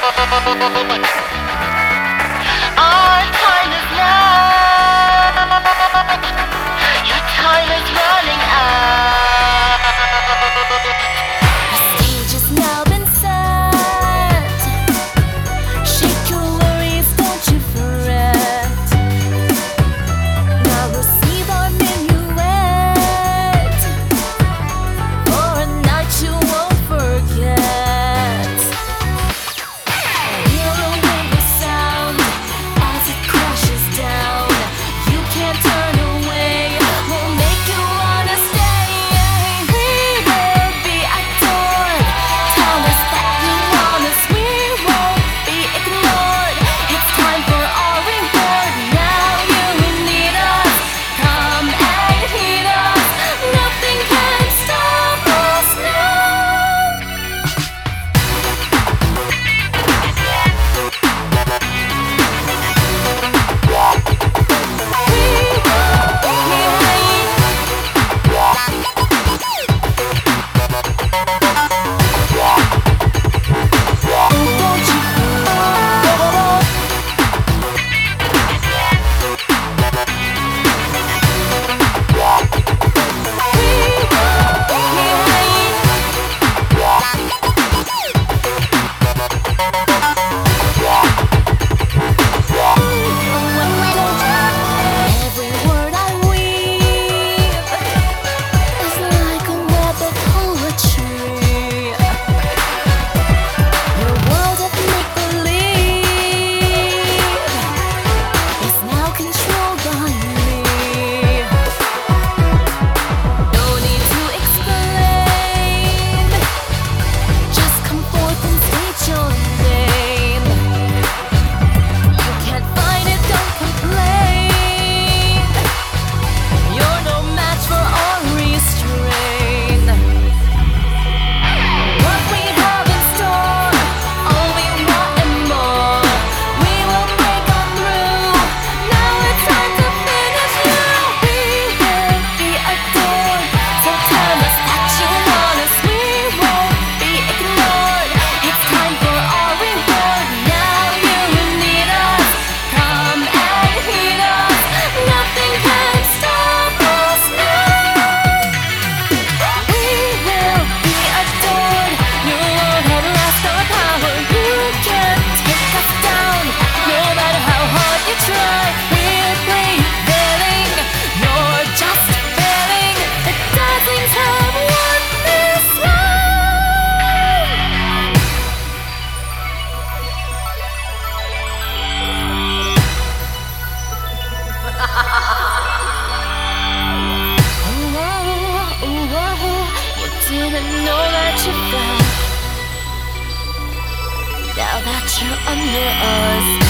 Our time is now. Your time is running out. The stage has now been set. Shake your worries, don't you fret. Now receive our minuet for a night you won't forget. Hear the sound as it crashes down. You can't turn away. We'll make you wanna stay. We will be adored. Tell us that you want us. We won't be ignored. It's time for our reward. Now you need us. Come and heed us. Nothing can stop us now. Every word I weave is like a web of poetry. Your world of make-believe is now controlled by me. No need to explain. Just come forth and state your name. You can't find it, don't complain. You're no match for our restraint. What we have in store, all we want and more. We will break on through. Now it's time to finish you. We will be adored. So tell us that you want us. We won't be ignored. It's time for our reward. Now you need us. Come and heed us. Nothing can stop us now. We will be adored. You won't outlast our power. You can't take us down. No matter how hard you try, we're prevailing. You're just failing. The Dazzlings have won this round. You didn't know that you fell. Now that you're under us.